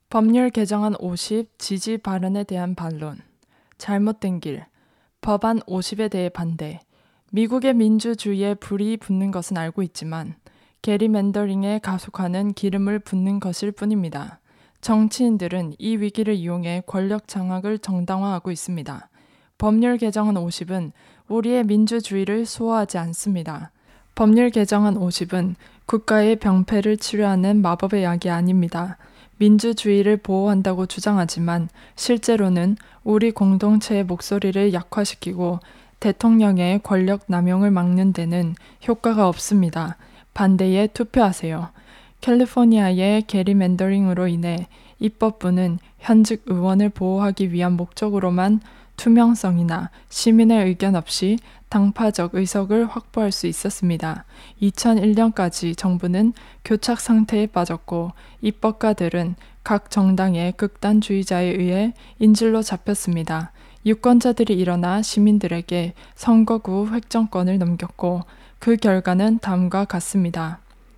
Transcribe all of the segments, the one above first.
법률 개정안 50 지지 발언에 대한 반론. 잘못된 길. 법안 50에 대해 반대. 미국의 민주주의에 불이 붙는 것은 알고 있지만 게리맨더링에 가속하는 기름을 붓는 것일 뿐입니다. 정치인들은 이 위기를 이용해 권력 장악을 정당화하고 있습니다. 법률 개정안 50은 우리의 민주주의를 수호하지 않습니다. 법률 개정안 50은 국가의 병폐를 치료하는 마법의 약이 아닙니다. 민주주의를 보호한다고 주장하지만 실제로는 우리 공동체의 목소리를 약화시키고 대통령의 권력 남용을 막는 데는 효과가 없습니다. 반대에 투표하세요. 캘리포니아의 게리맨더링으로 인해 입법부는 현직 의원을 보호하기 위한 목적으로만 투명성이나 시민의 의견 없이 당파적 의석을 확보할 수 있었습니다. 2001년까지 정부는 교착 상태에 빠졌고 입법가들은 각 정당의 극단주의자에 의해 인질로 잡혔습니다. 유권자들이 일어나 시민들에게 선거구 획정권을 넘겼고 그 결과는 다음과 같습니다.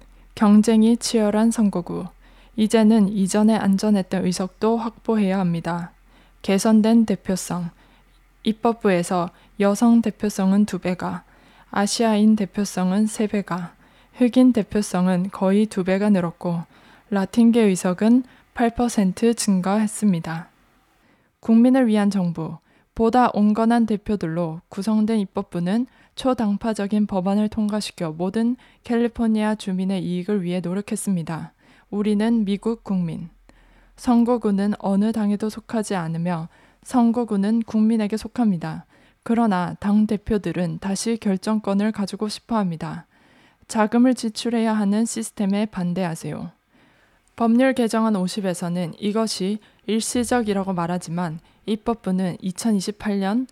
경쟁이 치열한 선거구. 이제는 이전에 안전했던 의석도 확보해야 합니다. 개선된 대표성. 입법부에서 여성 대표성은 2배가, 아시아인 대표성은 3배가, 흑인 대표성은 거의 2배가 늘었고 라틴계 의석은 8% 증가했습니다. 국민을 위한 정부. 보다 온건한 대표들로 구성된 입법부는 초당파적인 법안을 통과시켜 모든 캘리포니아 주민의 이익을 위해 노력했습니다. 우리는 미국 국민. 선거구는 어느 당에도 속하지 않으며 선거구는 국민에게 속합니다. 그러나 당 대표들은 다시 결정권을 가지고 싶어 합니다. 자금을 지출해야 하는 시스템에 반대하세요. 법률 개정안 50에서는 이것이 일시적이라고 말하지만 입법부는 2028년,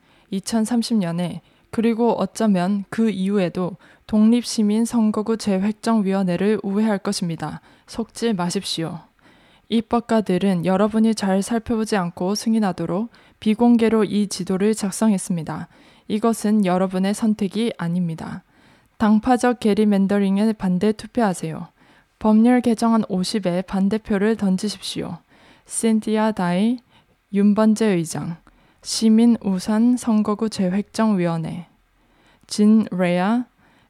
2030년에 그리고 어쩌면 그 이후에도 독립시민 선거구 재획정위원회를 우회할 것입니다. 속지 마십시오. 입법가들은 여러분이 잘 살펴보지 않고 승인하도록 비공개로 이 지도를 작성했습니다. 이것은 여러분의 선택이 아닙니다. 당파적 게리맨더링에 반대 투표하세요. 법률 개정안 50에 반대표를 던지십시오. 신티아 다이, 윤번재 의장, 시민우선 선거구 재획정위원회, 진 레아,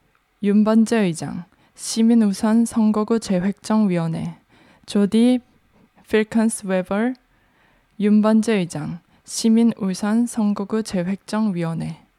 윤번재 의장, 시민우선 선거구 재획정위원회, 조디 필컨스 웨버, 윤번재 의장, 시민우선 선거구 재획정위원회.